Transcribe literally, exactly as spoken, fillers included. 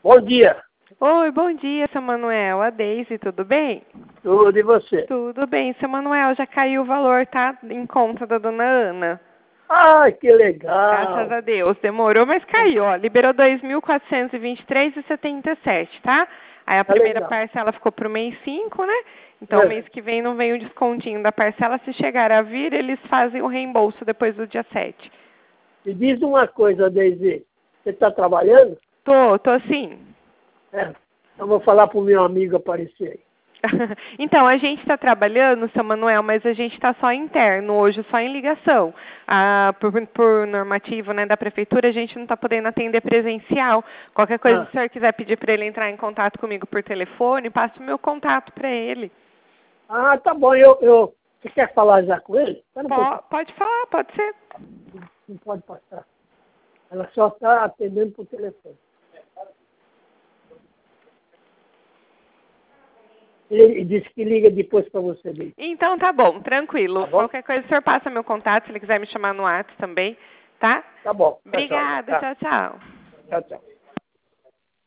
Bom dia. Oi, bom dia, seu Manuel. A Deise, tudo bem? Tudo, e você? Tudo bem. Seu Manuel, já caiu o valor, tá? Em conta da dona Ana. Ai, que legal. Graças a Deus. Demorou, mas caiu. Ó, liberou dois mil quatrocentos e vinte e três reais e setenta e sete centavos, tá? Aí a Tá primeira legal. parcela ficou pro mês cinco, né? Então, É. mês que vem não vem o descontinho da parcela. Se chegar a vir, eles fazem o reembolso depois do dia sete. Me diz uma coisa, Deise. Você está trabalhando? Tô, tô sim. É. Eu vou falar pro meu amigo aparecer aí. Então, a gente está trabalhando, seu Manuel, mas a gente está só interno hoje, só em ligação. Ah, por, por normativo, né, da prefeitura, a gente não está podendo atender presencial. Qualquer coisa, Ah. se o senhor quiser pedir para ele entrar em contato comigo por telefone, passe o meu contato para ele. Ah, tá bom. Eu, eu... Você quer falar já com ele? Espera um Po- pouquinho. pode falar, pode ser. Não pode passar. Ela só está atendendo por telefone. Ele disse que liga depois para você, Deise. Então, tá bom, tranquilo. Tá bom? Qualquer coisa, o senhor passa meu contato, se ele quiser me chamar no WhatsApp também, tá? Tá bom. Tá, Obrigada, tá. tchau, tchau. Tchau, tchau.